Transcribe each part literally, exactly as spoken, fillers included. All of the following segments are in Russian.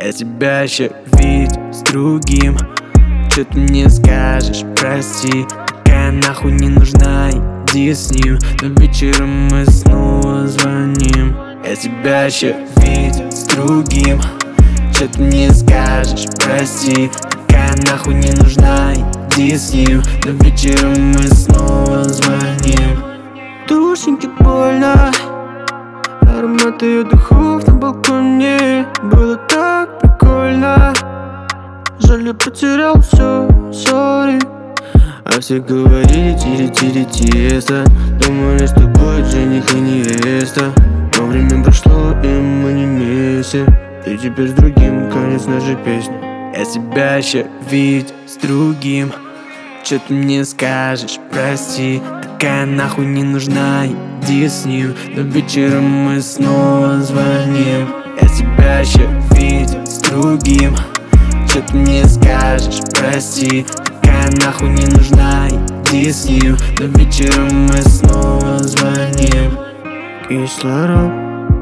Я тебя еще видел с другим. Чё ты мне скажешь, прости. Такая нахуй не нужна, иди с ним. Но вечером мы снова звоним. Я тебя еще видел с другим. Чё ты мне скажешь, прости. Такая нахуй не нужна, иди с ним. Но вечером мы снова звоним. Душеньки больно, аромат ее духов на балконе. Было так прикольно. Жаль, я потерял все, сори. А все говорили тири-тири тесто. Думали, что будет жених и невеста. Но время прошло, и мы не вместе. Ты теперь с другим, конец нашей песни. Я тебя еще видел с другим. Чё ты мне скажешь, прости. Такая нахуй не нужна, иди с ним. Но вечером мы снова звоним. Я тебя еще видел с другим. Чё ты мне скажешь, прости. Такая нахуй не нужна, иди с ним. Но вечером мы снова звоним. Кислород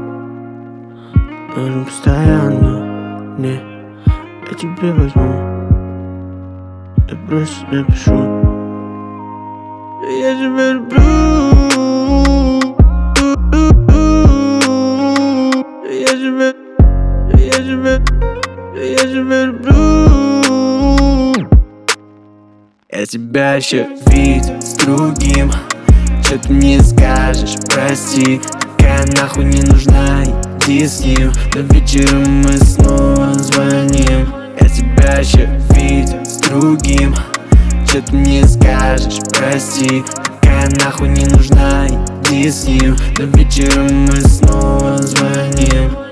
нужен постоянно. Не, я тебе возьму. Я просто напишу. Я тебя люблю. Я тебя, я тебя, я тебя люблю. Я тебя еще видел с другим. Чё ты мне скажешь, прости. Такая нахуй не нужна, иди с ним. Но вечером мы снова звоним. Я тебя еще видел с другим. Чё ты мне скажешь, прости. Такая нахуй не нужна, иди с ним. Но вечером мы снова звоним.